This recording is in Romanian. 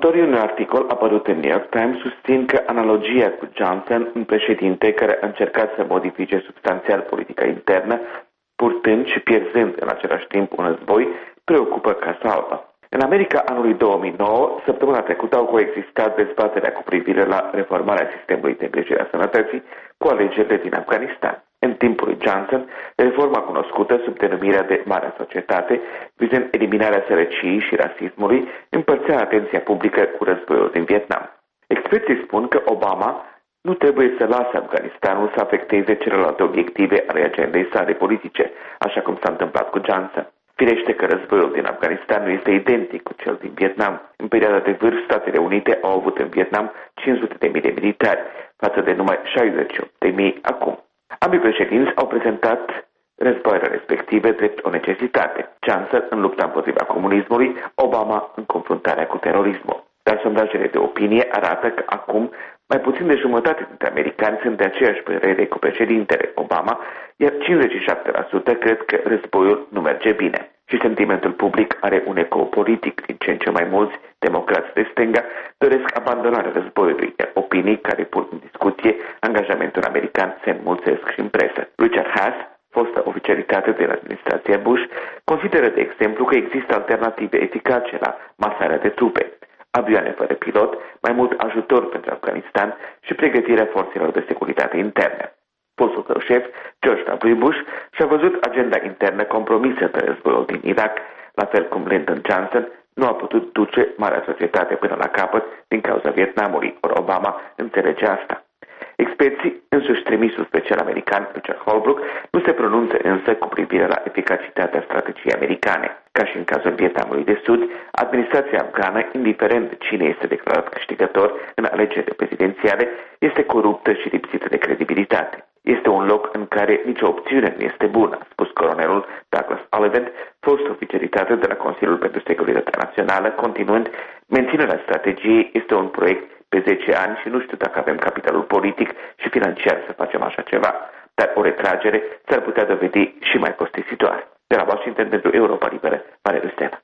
Autorii unui articol apărut în New York Times susțin că analogia cu Johnson, un președinte care a încercat să modifice substanțial politica internă, purtând și pierzând în același timp un război, preocupă Casa Albă. În America anului 2009, săptămâna trecută au coexistat dezbaterea cu privire la reformarea sistemului de îngrijire a sănătății cu alegerile din Afganistan. În timpul lui Johnson, reforma cunoscută sub denumirea de Marea Societate, vizând eliminarea sărăciei și rasismului, împărțea atenția publică cu războiul din Vietnam. Experții spun că Obama nu trebuie să lase Afganistanul să afecteze celelalte obiective ale agendei sale politice, așa cum s-a întâmplat cu Johnson. Firește că războiul din Afganistan nu este identic cu cel din Vietnam. În perioada de vârf, Statele Unite au avut în Vietnam 500.000 de militari, față de numai 68.000 acum. Ambii președinți au prezentat războaiele respective drept o necesitate. Johnson în lupta împotriva comunismului, Obama în confruntarea cu terorismul. Dar sondajele de opinie arată că acum mai puțin de jumătate dintre americani sunt de aceeași părere cu președintele Obama, iar 57% cred că războiul nu merge bine. Și sentimentul public are un ecou politic. Din ce în ce mai mulți democrați de stânga doresc abandonarea războiului, iar opinii care pun în discuție angajamentul american se înmulțesc și în presă. Richard Haas, fostă oficialitate de la administrația Bush, consideră de exemplu că există alternative eficace la masarea de trupe, avioane fără pilot, mai mult ajutor pentru Afganistan și pregătirea forțelor de securitate interne. Fostul său șef, George W. Bush, și-a văzut agenda internă compromisă de războiul din Irak, la fel cum Lyndon Johnson nu a putut duce Marea Societate până la capăt din cauza Vietnamului, ori Obama înțelege asta. Experții, însuși trimisul special american Richard Holbrooke, nu se pronunță însă cu privire la eficacitatea strategiei americane. Ca și în cazul Vietnamului de Sud, administrația afgană, indiferent de cine este declarat câștigător în alegerile prezidențiale, este coruptă și lipsită de credibilitate. Este un loc în care nicio opțiune nu este bună, a spus colonelul Douglas Oliphant, fost oficialitate de la Consiliul pentru Securitatea Națională, continuând: menținerea strategiei este un proiect pe 10 ani și nu știu dacă avem capitalul politic și financiar să facem așa ceva, dar o retragere s-ar putea dovedi și mai costisitoare. De la Washington pentru Europa Liberă, Valeriu Stena.